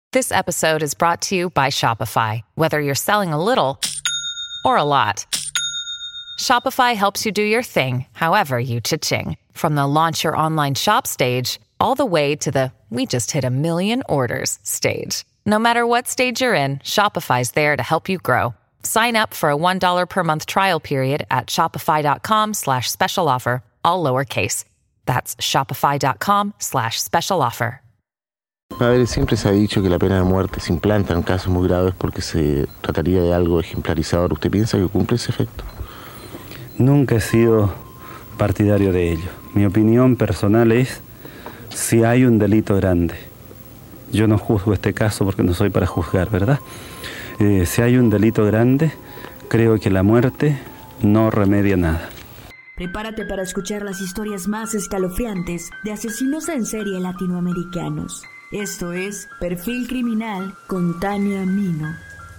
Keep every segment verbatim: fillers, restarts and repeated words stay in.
This episode is brought to you by Shopify. Whether you're selling a little or a lot, Shopify helps you do your thing, however you cha-ching. From the launch your online shop stage, all the way to the we just hit a million orders stage. No matter what stage you're in, Shopify's there to help you grow. Sign up for a one dollar per month trial period at shopify.com slash special offer, all lowercase. That's shopify.com slash special offer. A ver, siempre se ha dicho que la pena de muerte se implanta en casos muy graves porque se trataría de algo ejemplarizador. ¿Usted piensa que cumple ese efecto? Nunca he sido partidario de ello. Mi opinión personal es si hay un delito grande. Yo no juzgo este caso porque no soy para juzgar, ¿verdad? Eh, si hay un delito grande, creo que la muerte no remedia nada. Prepárate para escuchar las historias más escalofriantes de asesinos en serie latinoamericanos. Esto es Perfil Criminal con Tania Mino.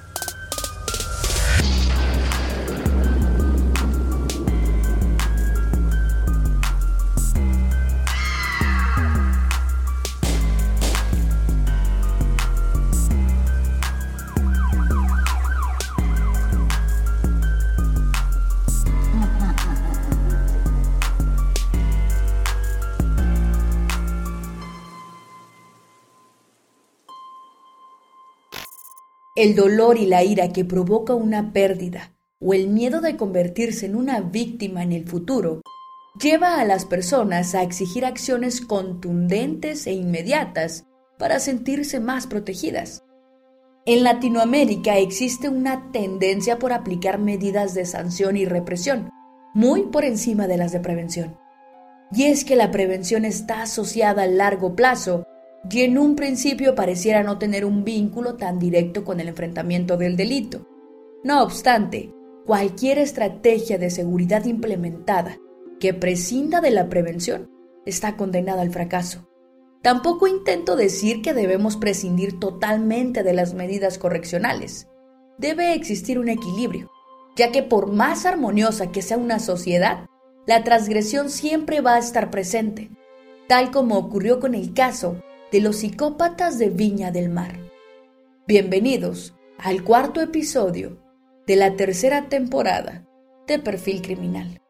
El dolor y la ira que provoca una pérdida o el miedo de convertirse en una víctima en el futuro lleva a las personas a exigir acciones contundentes e inmediatas para sentirse más protegidas. En Latinoamérica existe una tendencia por aplicar medidas de sanción y represión, muy por encima de las de prevención. Y es que la prevención está asociada a largo plazo y en un principio pareciera no tener un vínculo tan directo con el enfrentamiento del delito. No obstante, cualquier estrategia de seguridad implementada que prescinda de la prevención está condenada al fracaso. Tampoco intento decir que debemos prescindir totalmente de las medidas correccionales. Debe existir un equilibrio, ya que por más armoniosa que sea una sociedad, la transgresión siempre va a estar presente, tal como ocurrió con el caso de los psicópatas de Viña del Mar. Bienvenidos al cuarto episodio de la tercera temporada de Perfil Criminal.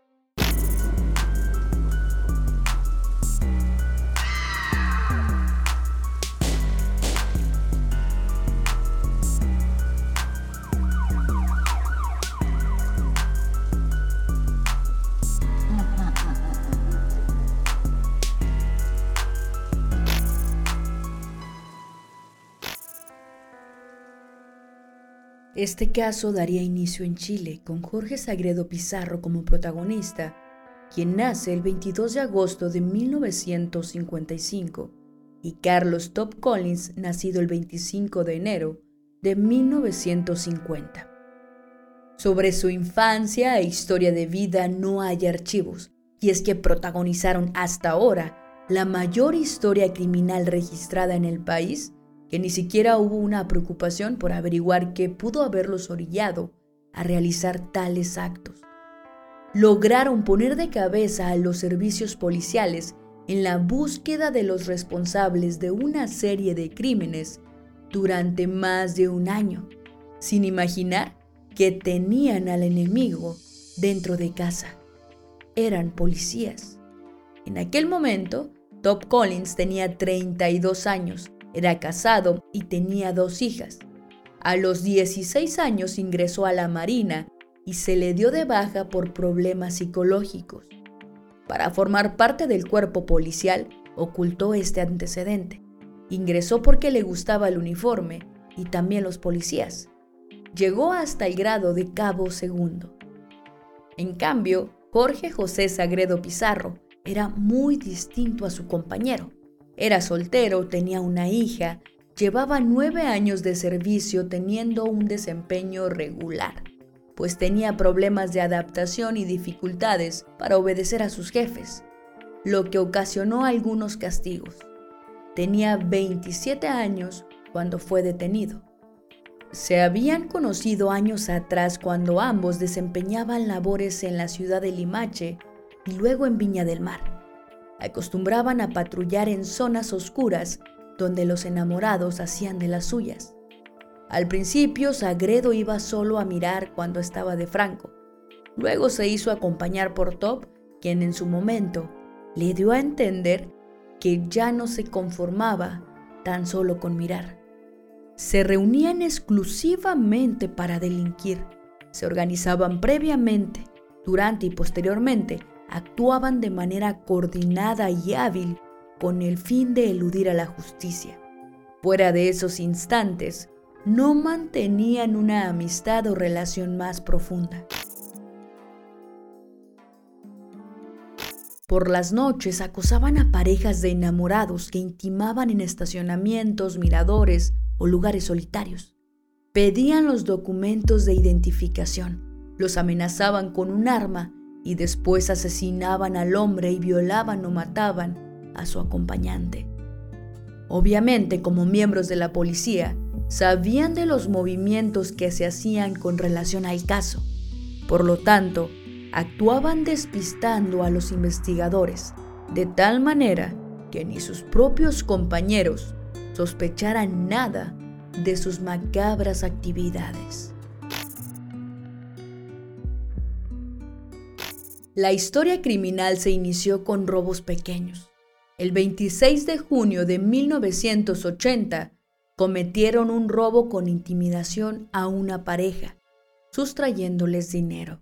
Este caso daría inicio en Chile, con Jorge Sagredo Pizarro como protagonista, quien nace el veintidós de agosto de mil novecientos cincuenta y cinco, y Carlos Top Collins, nacido el veinticinco de enero de mil novecientos cincuenta. Sobre su infancia e historia de vida no hay archivos, y es que protagonizaron hasta ahora la mayor historia criminal registrada en el país, que ni siquiera hubo una preocupación por averiguar qué pudo haberlos orillado a realizar tales actos. Lograron poner de cabeza a los servicios policiales en la búsqueda de los responsables de una serie de crímenes durante más de un año, sin imaginar que tenían al enemigo dentro de casa. Eran policías. En aquel momento, Top Collins tenía treinta y dos años, era casado y tenía dos hijas. A los dieciséis años ingresó a la Marina y se le dio de baja por problemas psicológicos. Para formar parte del cuerpo policial, ocultó este antecedente. Ingresó porque le gustaba el uniforme y también los policías. Llegó hasta el grado de cabo segundo. En cambio, Jorge José Sagredo Pizarro era muy distinto a su compañero. Era soltero, tenía una hija, llevaba nueve años de servicio teniendo un desempeño regular, pues tenía problemas de adaptación y dificultades para obedecer a sus jefes, lo que ocasionó algunos castigos. Tenía veintisiete años cuando fue detenido. Se habían conocido años atrás cuando ambos desempeñaban labores en la ciudad de Limache y luego en Viña del Mar. Acostumbraban a patrullar en zonas oscuras donde los enamorados hacían de las suyas. Al principio, Sagredo iba solo a mirar cuando estaba de franco. Luego se hizo acompañar por Top, quien en su momento le dio a entender que ya no se conformaba tan solo con mirar. Se reunían exclusivamente para delinquir. Se organizaban previamente, durante y posteriormente, actuaban de manera coordinada y hábil con el fin de eludir a la justicia. Fuera de esos instantes, no mantenían una amistad o relación más profunda. Por las noches acosaban a parejas de enamorados que intimaban en estacionamientos, miradores o lugares solitarios. Pedían los documentos de identificación, los amenazaban con un arma y después asesinaban al hombre y violaban o mataban a su acompañante. Obviamente, como miembros de la policía, sabían de los movimientos que se hacían con relación al caso. Por lo tanto, actuaban despistando a los investigadores, de tal manera que ni sus propios compañeros sospecharan nada de sus macabras actividades. La historia criminal se inició con robos pequeños. El veintiséis de junio de mil novecientos ochenta, cometieron un robo con intimidación a una pareja, sustrayéndoles dinero.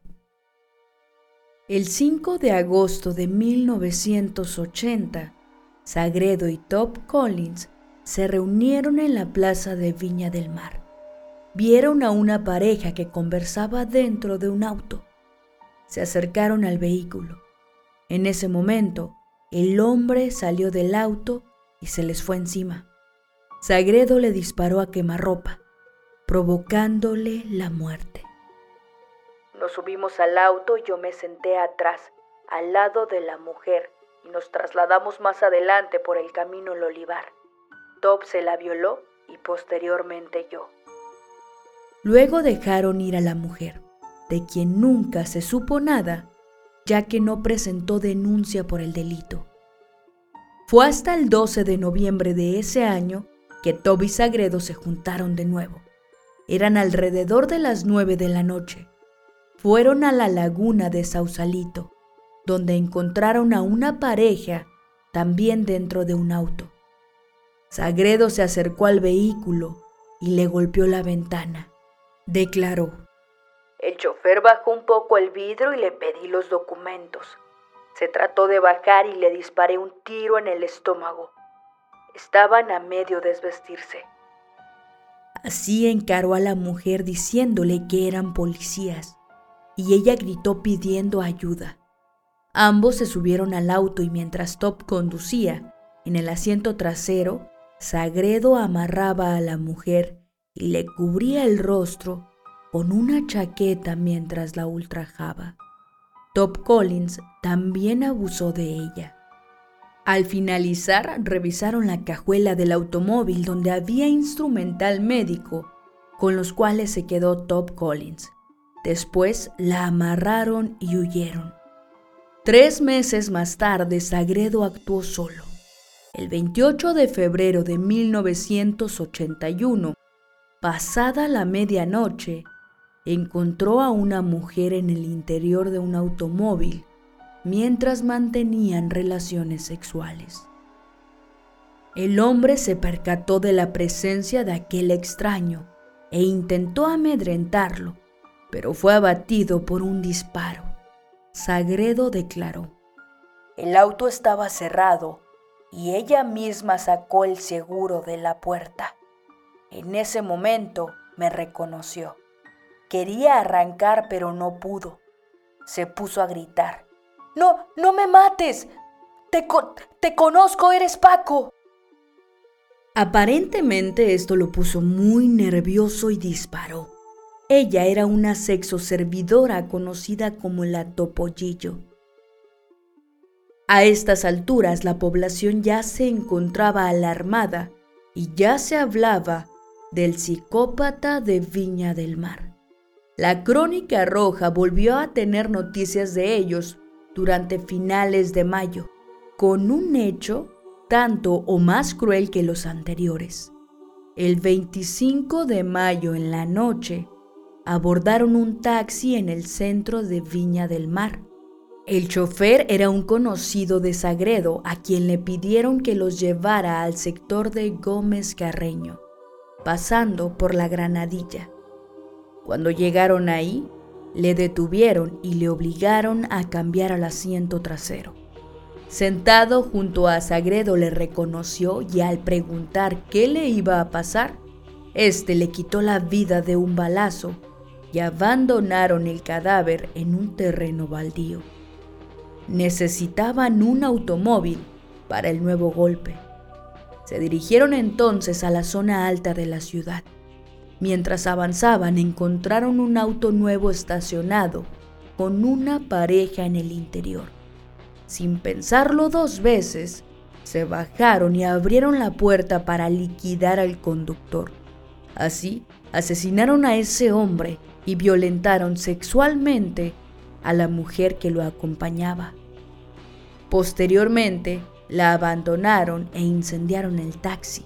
El cinco de agosto de mil novecientos ochenta, Sagredo y Top Collins se reunieron en la plaza de Viña del Mar. Vieron a una pareja que conversaba dentro de un auto. Se acercaron al vehículo. En ese momento, el hombre salió del auto y se les fue encima. Sagredo le disparó a quemarropa, provocándole la muerte. Nos subimos al auto y yo me senté atrás, al lado de la mujer, y nos trasladamos más adelante por el camino El Olivar. Top se la violó y posteriormente yo. Luego dejaron ir a la mujer, de quien nunca se supo nada, ya que no presentó denuncia por el delito. Fue hasta el doce de noviembre de ese año que Top y Sagredo se juntaron de nuevo. Eran alrededor de las nueve de la noche. Fueron a la laguna de Sausalito, donde encontraron a una pareja también dentro de un auto. Sagredo se acercó al vehículo y le golpeó la ventana. Declaró: el chofer bajó un poco el vidrio y le pedí los documentos. Se trató de bajar y le disparé un tiro en el estómago. Estaban a medio desvestirse. Así encaró a la mujer diciéndole que eran policías, y ella gritó pidiendo ayuda. Ambos se subieron al auto y mientras Top conducía, en el asiento trasero, Sagredo amarraba a la mujer y le cubría el rostro con una chaqueta mientras la ultrajaba. Top Collins también abusó de ella. Al finalizar, revisaron la cajuela del automóvil donde había instrumental médico, con los cuales se quedó Top Collins. Después la amarraron y huyeron. Tres meses más tarde, Sagredo actuó solo. El veintiocho de febrero de mil novecientos ochenta y uno, pasada la medianoche, encontró a una mujer en el interior de un automóvil mientras mantenían relaciones sexuales. El hombre se percató de la presencia de aquel extraño e intentó amedrentarlo, pero fue abatido por un disparo. Sagredo declaró: el auto estaba cerrado y ella misma sacó el seguro de la puerta. En ese momento me reconoció. Quería arrancar, pero no pudo. Se puso a gritar: ¡No, no me mates! ¡Te, con- te conozco, eres Paco! Aparentemente esto lo puso muy nervioso y disparó. Ella era una sexoservidora conocida como la Topollillo. A estas alturas la población ya se encontraba alarmada y ya se hablaba del psicópata de Viña del Mar. La Crónica Roja volvió a tener noticias de ellos durante finales de mayo, con un hecho tanto o más cruel que los anteriores. El veinticinco de mayo en la noche, abordaron un taxi en el centro de Viña del Mar. El chofer era un conocido de Sagredo a quien le pidieron que los llevara al sector de Gómez Carreño, pasando por la Granadilla. Cuando llegaron ahí, le detuvieron y le obligaron a cambiar al asiento trasero. Sentado junto a Sagredo le reconoció y al preguntar qué le iba a pasar, este le quitó la vida de un balazo y abandonaron el cadáver en un terreno baldío. Necesitaban un automóvil para el nuevo golpe. Se dirigieron entonces a la zona alta de la ciudad. Mientras avanzaban, encontraron un auto nuevo estacionado con una pareja en el interior. Sin pensarlo dos veces, se bajaron y abrieron la puerta para liquidar al conductor. Así, asesinaron a ese hombre y violentaron sexualmente a la mujer que lo acompañaba. Posteriormente, la abandonaron e incendiaron el taxi.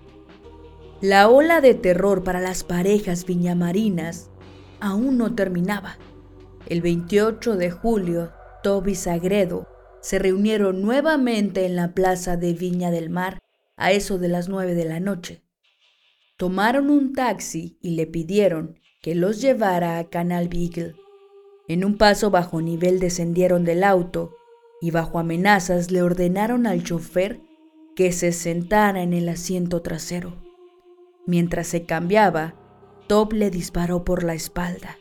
La ola de terror para las parejas viñamarinas aún no terminaba. El veintiocho de julio, Top y Sagredo se reunieron nuevamente en la plaza de Viña del Mar a eso de las nueve de la noche. Tomaron un taxi y le pidieron que los llevara a Canal Beagle. En un paso bajo nivel descendieron del auto y bajo amenazas le ordenaron al chofer que se sentara en el asiento trasero. Mientras se cambiaba, Top le disparó por la espalda.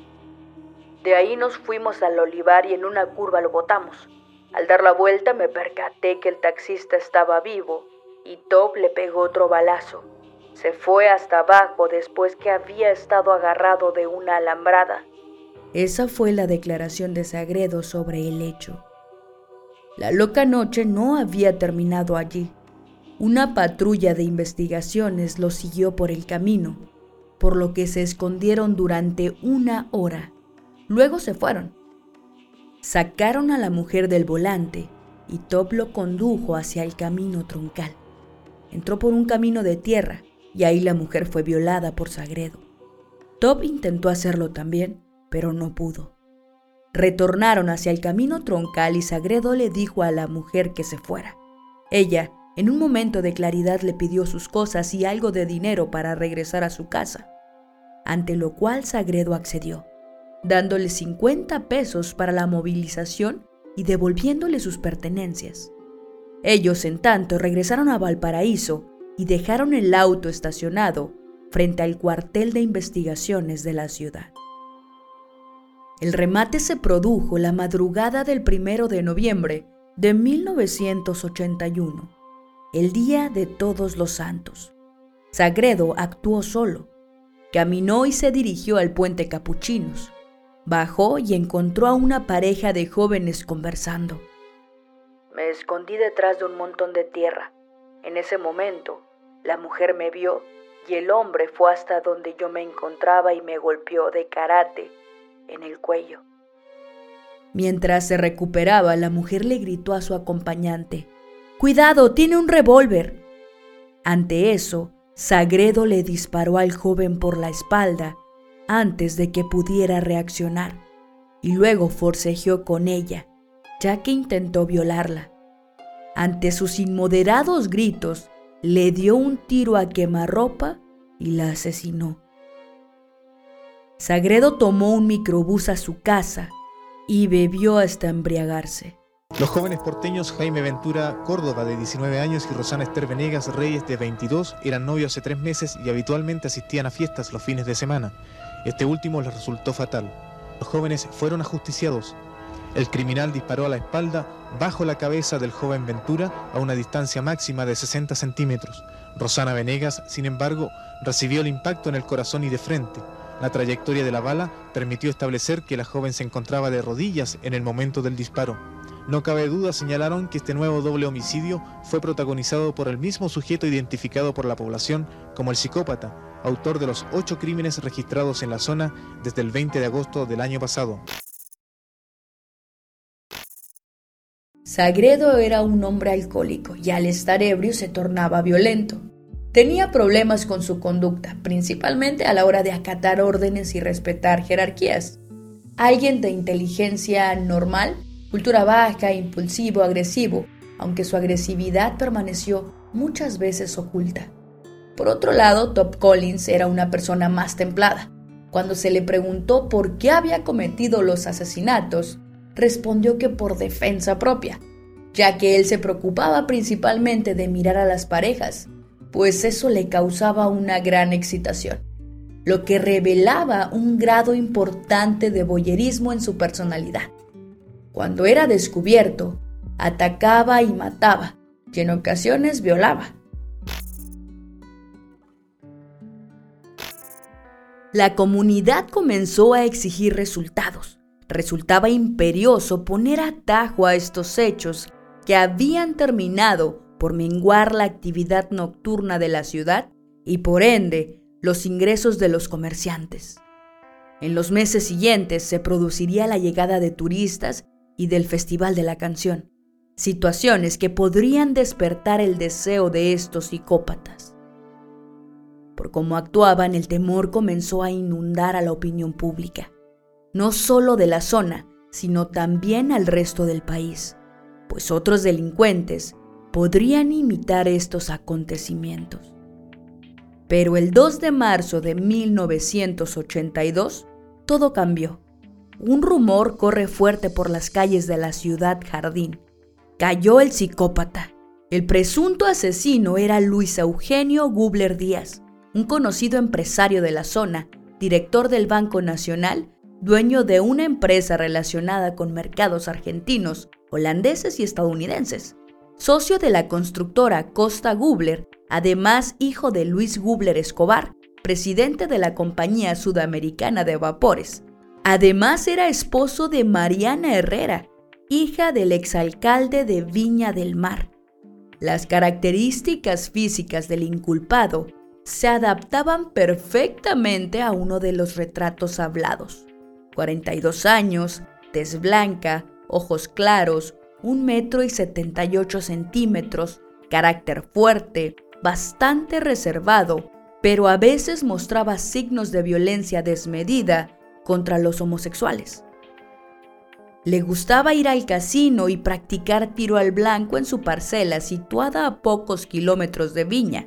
De ahí nos fuimos al olivar y en una curva lo botamos. Al dar la vuelta me percaté que el taxista estaba vivo y Top le pegó otro balazo. Se fue hasta abajo después que había estado agarrado de una alambrada. Esa fue la declaración de Sagredo sobre el hecho. La loca noche no había terminado allí. Una patrulla de investigaciones los siguió por el camino, por lo que se escondieron durante una hora. Luego se fueron. Sacaron a la mujer del volante y Top lo condujo hacia el camino troncal. Entró por un camino de tierra y ahí la mujer fue violada por Sagredo. Top intentó hacerlo también, pero no pudo. Retornaron hacia el camino troncal y Sagredo le dijo a la mujer que se fuera. Ella, en un momento de claridad, le pidió sus cosas y algo de dinero para regresar a su casa, ante lo cual Sagredo accedió, dándole cincuenta pesos para la movilización y devolviéndole sus pertenencias. Ellos, en tanto, regresaron a Valparaíso y dejaron el auto estacionado frente al cuartel de investigaciones de la ciudad. El remate se produjo la madrugada del primero de noviembre de mil novecientos ochenta y uno, el día de Todos los Santos. Sagredo actuó solo. Caminó y se dirigió al puente Capuchinos. Bajó y encontró a una pareja de jóvenes conversando. Me escondí detrás de un montón de tierra. En ese momento, la mujer me vio y el hombre fue hasta donde yo me encontraba y me golpeó de karate en el cuello. Mientras se recuperaba, la mujer le gritó a su acompañante: ¡Cuidado, tiene un revólver! Ante eso, Sagredo le disparó al joven por la espalda antes de que pudiera reaccionar, y luego forcejeó con ella, ya que intentó violarla. Ante sus inmoderados gritos, le dio un tiro a quemarropa y la asesinó. Sagredo tomó un microbús a su casa y bebió hasta embriagarse. Los jóvenes porteños Jaime Ventura Córdoba, de diecinueve años, y Rosana Esther Venegas Reyes, de veintidós, eran novios hace tres meses y habitualmente asistían a fiestas los fines de semana. Este último les resultó fatal. Los jóvenes fueron ajusticiados. El criminal disparó a la espalda, bajo la cabeza del joven Ventura, a una distancia máxima de sesenta centímetros. Rosana Venegas, sin embargo, recibió el impacto en el corazón y de frente. La trayectoria de la bala permitió establecer que la joven se encontraba de rodillas en el momento del disparo. No cabe duda, señalaron, que este nuevo doble homicidio fue protagonizado por el mismo sujeto identificado por la población como el psicópata, autor de los ocho crímenes registrados en la zona desde el veinte de agosto del año pasado. Sagredo era un hombre alcohólico y al estar ebrio se tornaba violento. Tenía problemas con su conducta, principalmente a la hora de acatar órdenes y respetar jerarquías. Alguien de inteligencia normal, cultura baja, impulsivo, agresivo, aunque su agresividad permaneció muchas veces oculta. Por otro lado, Top Collins era una persona más templada. Cuando se le preguntó por qué había cometido los asesinatos, respondió que por defensa propia, ya que él se preocupaba principalmente de mirar a las parejas, pues eso le causaba una gran excitación, lo que revelaba un grado importante de voyerismo en su personalidad. Cuando era descubierto, atacaba y mataba, y en ocasiones violaba. La comunidad comenzó a exigir resultados. Resultaba imperioso poner atajo a estos hechos que habían terminado por menguar la actividad nocturna de la ciudad y por ende los ingresos de los comerciantes. En los meses siguientes se produciría la llegada de turistas y del Festival de la Canción, situaciones que podrían despertar el deseo de estos psicópatas. Por cómo actuaban, el temor comenzó a inundar a la opinión pública, no solo de la zona, sino también al resto del país, pues otros delincuentes podrían imitar estos acontecimientos. Pero el dos de marzo de mil novecientos ochenta y dos, todo cambió. Un rumor corre fuerte por las calles de la ciudad Jardín. Cayó el psicópata. El presunto asesino era Luis Eugenio Gubler Díaz, un conocido empresario de la zona, director del Banco Nacional, dueño de una empresa relacionada con mercados argentinos, holandeses y estadounidenses, socio de la constructora Costa Gubler, además hijo de Luis Gubler Escobar, presidente de la Compañía Sudamericana de Vapores. Además era esposo de Mariana Herrera, hija del exalcalde de Viña del Mar. Las características físicas del inculpado se adaptaban perfectamente a uno de los retratos hablados. cuarenta y dos años, tez blanca, ojos claros, un metro y setenta y ocho centímetros, carácter fuerte, bastante reservado, pero a veces mostraba signos de violencia desmedida contra los homosexuales. Le gustaba ir al casino y practicar tiro al blanco en su parcela situada a pocos kilómetros de Viña.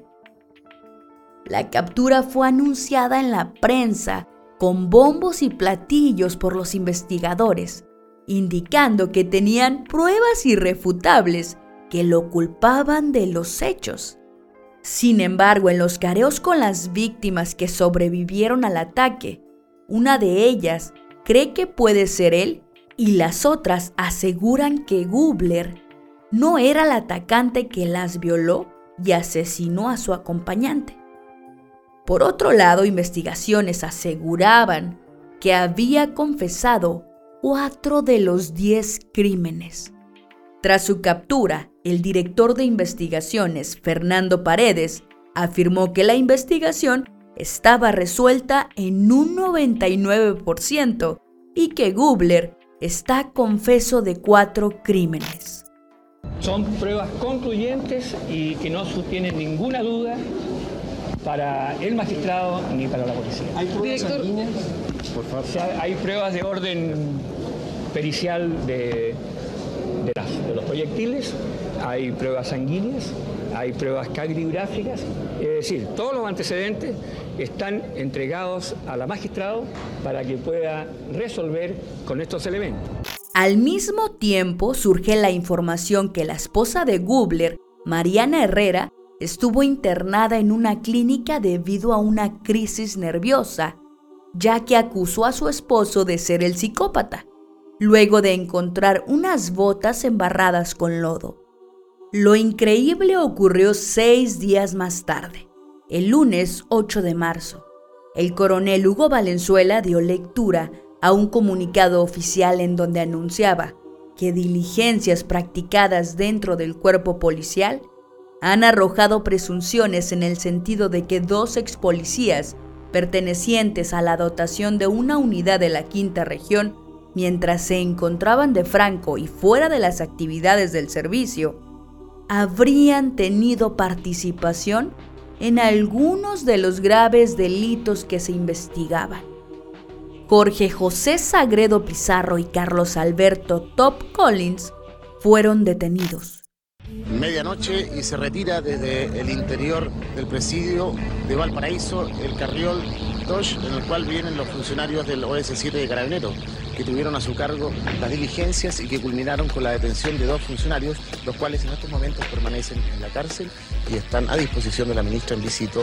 La captura fue anunciada en la prensa con bombos y platillos por los investigadores, indicando que tenían pruebas irrefutables que lo culpaban de los hechos. Sin embargo, en los careos con las víctimas que sobrevivieron al ataque, una de ellas cree que puede ser él y las otras aseguran que Gubler no era el atacante que las violó y asesinó a su acompañante. Por otro lado, investigaciones aseguraban que había confesado cuatro de los diez crímenes. Tras su captura, el director de investigaciones, Fernando Paredes, afirmó que la investigación estaba resuelta en un noventa y nueve por ciento y que Gubler está confeso de cuatro crímenes. Son pruebas concluyentes y que no tienen ninguna duda para el magistrado ni para la policía. ¿Hay pruebas sanguíneas? Por favor. O sea, hay pruebas de orden pericial de, de, las, de los proyectiles, hay pruebas sanguíneas, hay pruebas cagdigráficas, es decir, todos los antecedentes están entregados a la magistrado para que pueda resolver con estos elementos. Al mismo tiempo surge la información que la esposa de Gubler, Mariana Herrera, estuvo internada en una clínica debido a una crisis nerviosa, ya que acusó a su esposo de ser el psicópata, luego de encontrar unas botas embarradas con lodo. Lo increíble ocurrió seis días más tarde, el lunes ocho de marzo. El coronel Hugo Valenzuela dio lectura a un comunicado oficial en donde anunciaba que diligencias practicadas dentro del cuerpo policial han arrojado presunciones en el sentido de que dos expolicías pertenecientes a la dotación de una unidad de la quinta región mientras se encontraban de franco y fuera de las actividades del servicio, habrían tenido participación en algunos de los graves delitos que se investigaban. Jorge José Sagredo Pizarro y Carlos Alberto Top Collins fueron detenidos. Medianoche y se retira desde el interior del presidio de Valparaíso el carriol Dodge en el cual vienen los funcionarios del O S siete de Carabineros, que tuvieron a su cargo las diligencias y que culminaron con la detención de dos funcionarios, los cuales en estos momentos permanecen en la cárcel y están a disposición de la ministra en visita,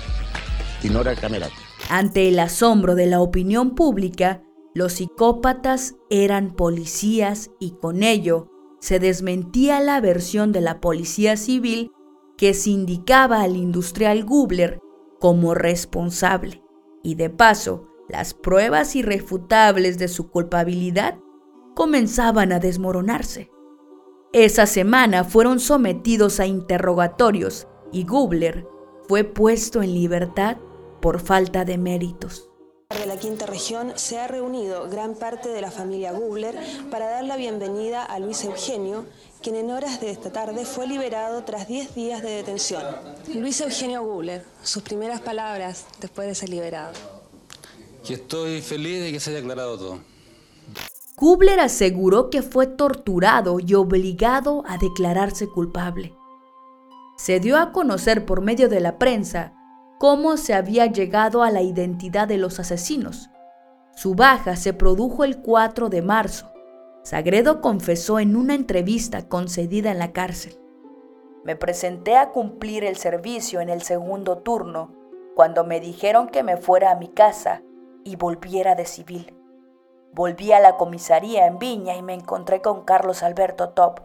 Dinora Camerati. Ante el asombro de la opinión pública, los psicópatas eran policías y con ello se desmentía la versión de la policía civil que sindicaba al industrial Gubler como responsable. Y de paso, las pruebas irrefutables de su culpabilidad comenzaban a desmoronarse. Esa semana fueron sometidos a interrogatorios y Gubler fue puesto en libertad por falta de méritos. De la quinta región se ha reunido gran parte de la familia Gubler para dar la bienvenida a Luis Eugenio, quien en horas de esta tarde fue liberado tras diez días de detención. Luis Eugenio Gubler, sus primeras palabras después de ser liberado. Que estoy feliz de que se haya aclarado todo. Gubler aseguró que fue torturado y obligado a declararse culpable. Se dio a conocer por medio de la prensa cómo se había llegado a la identidad de los asesinos. Su baja se produjo el cuatro de marzo. Sagredo confesó en una entrevista concedida en la cárcel: me presenté a cumplir el servicio en el segundo turno cuando me dijeron que me fuera a mi casa y volviera de civil. Volví a la comisaría en Viña y me encontré con Carlos Alberto Top.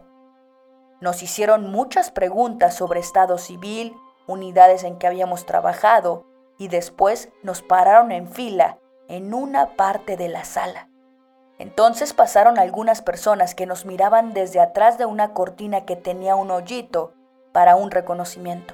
Nos hicieron muchas preguntas sobre estado civil, unidades en que habíamos trabajado, y después nos pararon en fila en una parte de la sala. Entonces pasaron algunas personas que nos miraban desde atrás de una cortina que tenía un hoyito para un reconocimiento.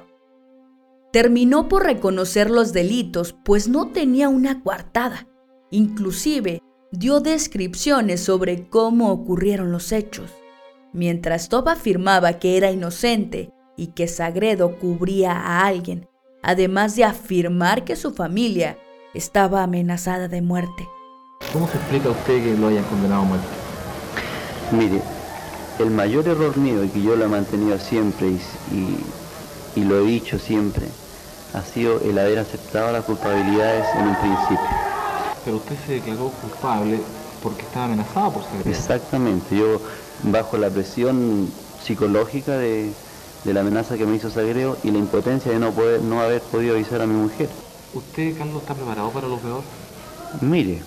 Terminó por reconocer los delitos, pues no tenía una coartada. Inclusive dio descripciones sobre cómo ocurrieron los hechos. Mientras Top afirmaba que era inocente y que Sagredo cubría a alguien, además de afirmar que su familia estaba amenazada de muerte. ¿Cómo se explica usted que lo hayan condenado a muerte? Mire, el mayor error mío, y que yo lo he mantenido siempre y, y, y lo he dicho siempre, ha sido el haber aceptado las culpabilidades en un principio. Pero usted se declaró culpable porque estaba amenazado por Sagredo. Exactamente, yo bajo la presión psicológica de, de la amenaza que me hizo Sagredo y la impotencia de no poder, no haber podido avisar a mi mujer. ¿Usted, Carlos, está preparado para lo peor? Mire,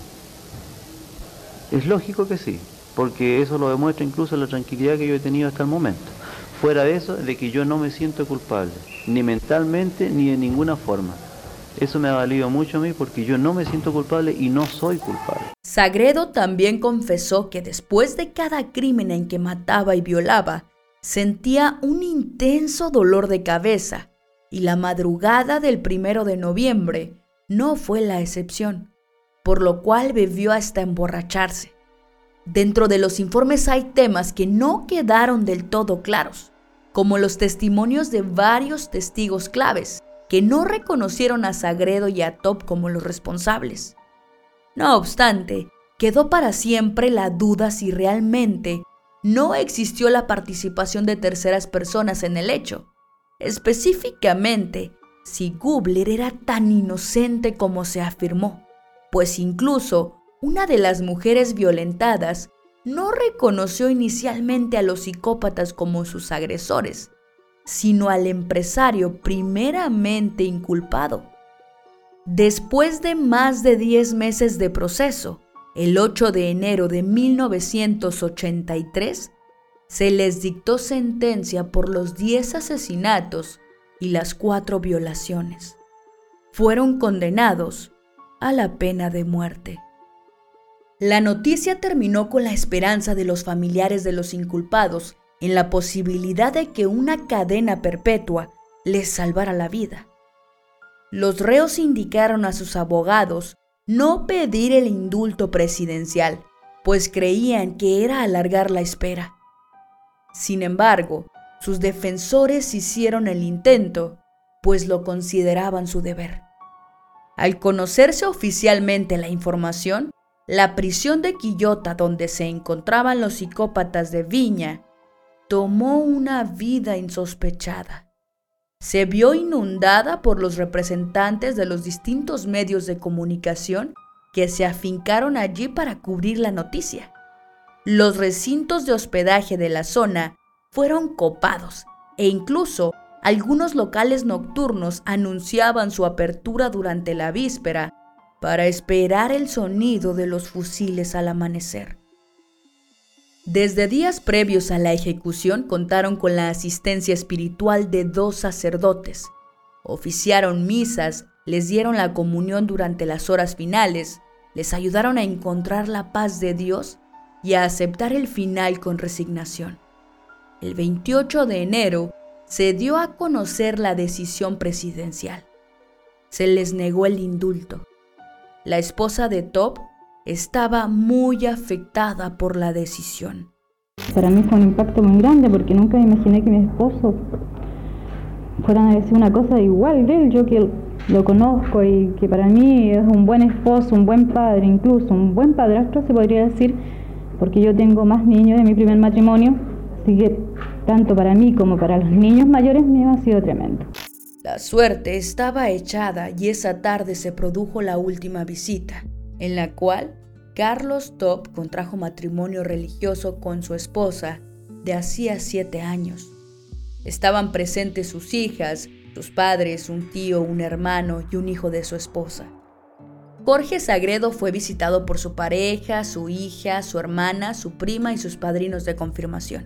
es lógico que sí, porque eso lo demuestra incluso la tranquilidad que yo he tenido hasta el momento. Fuera de eso, de que yo no me siento culpable, ni mentalmente ni de ninguna forma. Eso me ha valido mucho a mí porque yo no me siento culpable y no soy culpable. Sagredo también confesó que después de cada crimen en que mataba y violaba, sentía un intenso dolor de cabeza, y la madrugada del primero de noviembre no fue la excepción, por lo cual bebió hasta emborracharse. Dentro de los informes hay temas que no quedaron del todo claros, como los testimonios de varios testigos claves que no reconocieron a Sagredo y a Top como los responsables. No obstante, quedó para siempre la duda si realmente no existió la participación de terceras personas en el hecho, específicamente si Gubler era tan inocente como se afirmó, pues incluso una de las mujeres violentadas no reconoció inicialmente a los psicópatas como sus agresores, sino al empresario primeramente inculpado. Después de más de diez meses de proceso, el ocho de enero de mil novecientos ochenta y tres, se les dictó sentencia por los diez asesinatos y las cuatro violaciones. Fueron condenados a la pena de muerte. La noticia terminó con la esperanza de los familiares de los inculpados en la posibilidad de que una cadena perpetua les salvara la vida. Los reos indicaron a sus abogados no pedir el indulto presidencial, pues creían que era alargar la espera. Sin embargo, sus defensores hicieron el intento, pues lo consideraban su deber. Al conocerse oficialmente la información, la prisión de Quillota, donde se encontraban los psicópatas de Viña, tomó una vida insospechada. Se vio inundada por los representantes de los distintos medios de comunicación que se afincaron allí para cubrir la noticia. Los recintos de hospedaje de la zona fueron copados e incluso algunos locales nocturnos anunciaban su apertura durante la víspera para esperar el sonido de los fusiles al amanecer. Desde días previos a la ejecución contaron con la asistencia espiritual de dos sacerdotes. Oficiaron misas, les dieron la comunión durante las horas finales, les ayudaron a encontrar la paz de Dios y a aceptar el final con resignación. El veintiocho de enero se dio a conocer la decisión presidencial. Se les negó el indulto. La esposa de Top estaba muy afectada por la decisión. Para mí fue un impacto muy grande porque nunca me imaginé que mi esposo fuera a decir una cosa igual de él, yo que lo conozco y que para mí es un buen esposo, un buen padre, incluso un buen padrastro se podría decir, porque yo tengo más niños de mi primer matrimonio, así que tanto para mí como para los niños mayores míos ha sido tremendo. La suerte estaba echada y esa tarde se produjo la última visita, en la cual Carlos Top contrajo matrimonio religioso con su esposa de hacía siete años. Estaban presentes sus hijas, sus padres, un tío, un hermano y un hijo de su esposa. Jorge Sagredo fue visitado por su pareja, su hija, su hermana, su prima y sus padrinos de confirmación.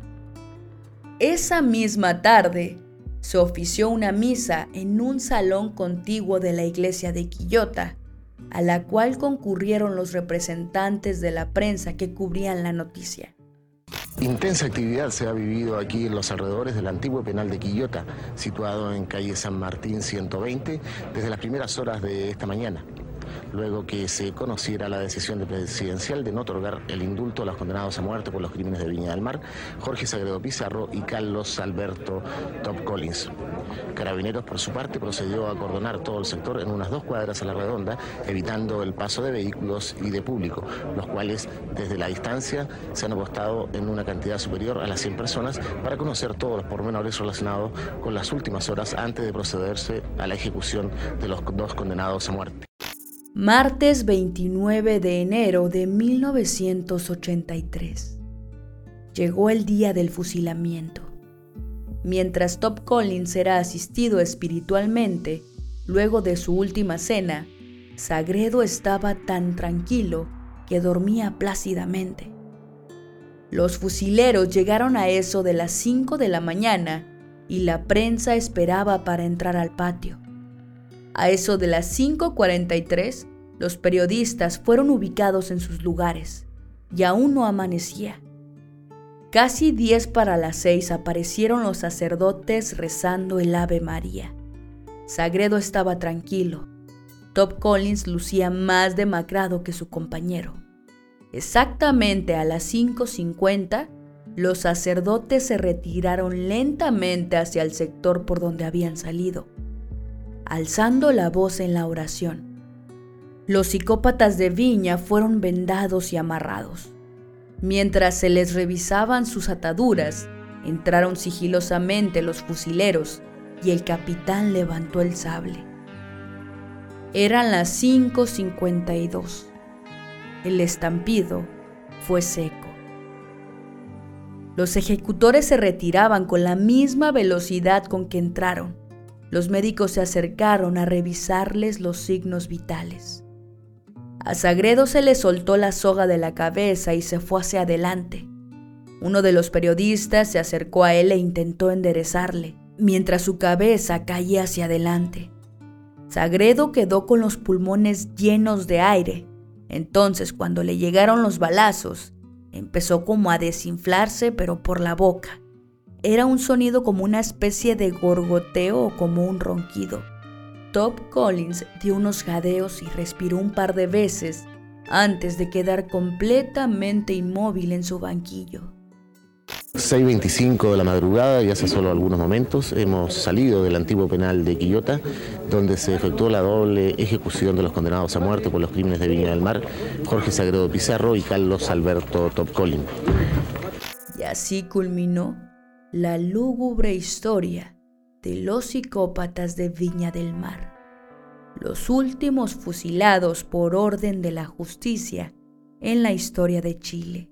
Esa misma tarde se ofició una misa en un salón contiguo de la iglesia de Quillota, a la cual concurrieron los representantes de la prensa que cubrían la noticia. Intensa actividad se ha vivido aquí en los alrededores del antiguo penal de Quillota, situado en calle San Martín ciento veinte, desde las primeras horas de esta mañana, luego que se conociera la decisión presidencial de no otorgar el indulto a los condenados a muerte por los crímenes de Viña del Mar, Jorge Sagredo Pizarro y Carlos Alberto Top Collins. Carabineros, por su parte, procedió a acordonar todo el sector en unas dos cuadras a la redonda, evitando el paso de vehículos y de público, los cuales, desde la distancia, se han apostado en una cantidad superior a las cien personas para conocer todos los pormenores relacionados con las últimas horas antes de procederse a la ejecución de los dos condenados a muerte. Martes veintinueve de enero de mil novecientos ochenta y tres. Llegó el día del fusilamiento. Mientras Top Collins era asistido espiritualmente, luego de su última cena, Sagredo estaba tan tranquilo que dormía plácidamente. Los fusileros llegaron a eso de las cinco de la mañana y la prensa esperaba para entrar al patio. A eso de las cinco cuarenta y tres, los periodistas fueron ubicados en sus lugares y aún no amanecía. Casi diez para las seis aparecieron los sacerdotes rezando el Ave María. Sagredo estaba tranquilo. Top Collins lucía más demacrado que su compañero. Exactamente a las cinco cincuenta, los sacerdotes se retiraron lentamente hacia el sector por donde habían salido, alzando la voz en la oración. Los psicópatas de Viña fueron vendados y amarrados. Mientras se les revisaban sus ataduras, entraron sigilosamente los fusileros y el capitán levantó el sable. Eran las cinco cincuenta y dos. El estampido fue seco. Los ejecutores se retiraban con la misma velocidad con que entraron. Los médicos se acercaron a revisarles los signos vitales. A Sagredo se le soltó la soga de la cabeza y se fue hacia adelante. Uno de los periodistas se acercó a él e intentó enderezarle, mientras su cabeza caía hacia adelante. Sagredo quedó con los pulmones llenos de aire. Entonces, cuando le llegaron los balazos, empezó como a desinflarse, pero por la boca. Era un sonido como una especie de gorgoteo o como un ronquido. Top Collins dio unos jadeos y respiró un par de veces antes de quedar completamente inmóvil en su banquillo. seis veinticinco de la madrugada y hace solo algunos momentos hemos salido del antiguo penal de Quillota, donde se efectuó la doble ejecución de los condenados a muerte por los crímenes de Viña del Mar, Jorge Sagredo Pizarro y Carlos Alberto Topcolin. Y así culminó la lúgubre historia de los psicópatas de Viña del Mar, los últimos fusilados por orden de la justicia en la historia de Chile.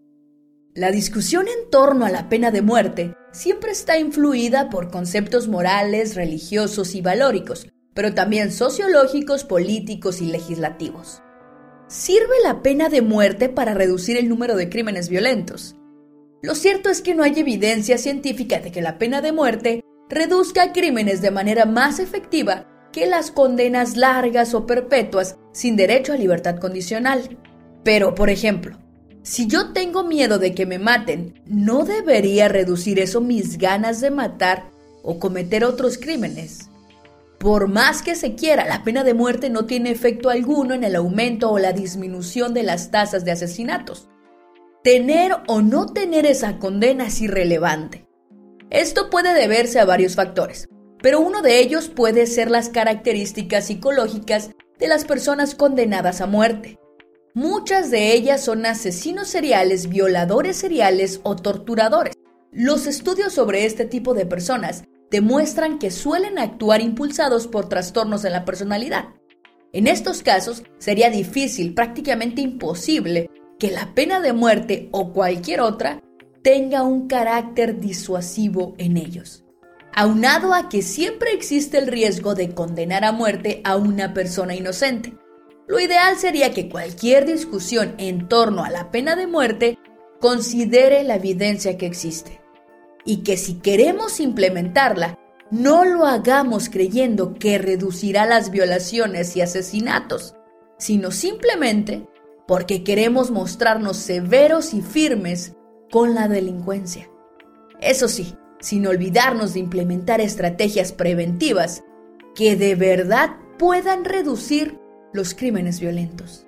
La discusión en torno a la pena de muerte siempre está influida por conceptos morales, religiosos y valóricos, pero también sociológicos, políticos y legislativos. ¿Sirve la pena de muerte para reducir el número de crímenes violentos? Lo cierto es que no hay evidencia científica de que la pena de muerte reduzca crímenes de manera más efectiva que las condenas largas o perpetuas sin derecho a libertad condicional. Pero, por ejemplo, si yo tengo miedo de que me maten, ¿no debería reducir eso mis ganas de matar o cometer otros crímenes? Por más que se quiera, la pena de muerte no tiene efecto alguno en el aumento o la disminución de las tasas de asesinatos. Tener o no tener esa condena es irrelevante. Esto puede deberse a varios factores, pero uno de ellos puede ser las características psicológicas de las personas condenadas a muerte. Muchas de ellas son asesinos seriales, violadores seriales o torturadores. Los estudios sobre este tipo de personas demuestran que suelen actuar impulsados por trastornos en la personalidad. En estos casos, sería difícil, prácticamente imposible, que la pena de muerte o cualquier otra tenga un carácter disuasivo en ellos. Aunado a que siempre existe el riesgo de condenar a muerte a una persona inocente. Lo ideal sería que cualquier discusión en torno a la pena de muerte considere la evidencia que existe. Y que si queremos implementarla, no lo hagamos creyendo que reducirá las violaciones y asesinatos, sino simplemente porque queremos mostrarnos severos y firmes con la delincuencia. Eso sí, sin olvidarnos de implementar estrategias preventivas que de verdad puedan reducir los crímenes violentos.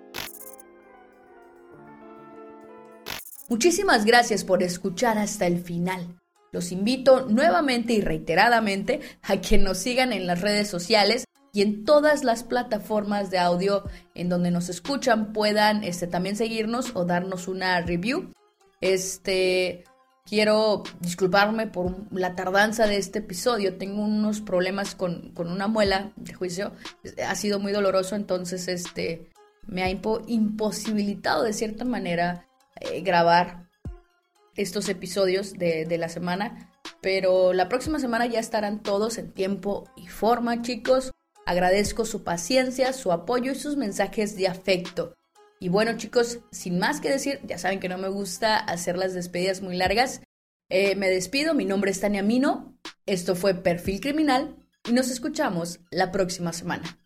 Muchísimas gracias por escuchar hasta el final. Los invito nuevamente y reiteradamente a que nos sigan en las redes sociales y en todas las plataformas de audio en donde nos escuchan puedan este, también seguirnos o darnos una review. Este, quiero disculparme por la tardanza de este episodio. Tengo unos problemas con, con una muela de juicio. Ha sido muy doloroso, entonces este, me ha impo- imposibilitado de cierta manera eh, grabar estos episodios de, de la semana. Pero la próxima semana ya estarán todos en tiempo y forma, chicos. Agradezco su paciencia, su apoyo y sus mensajes de afecto. Y bueno, chicos, sin más que decir, ya saben que no me gusta hacer las despedidas muy largas. Eh, me despido, mi nombre es Tania Mino, esto fue Perfil Criminal y nos escuchamos la próxima semana.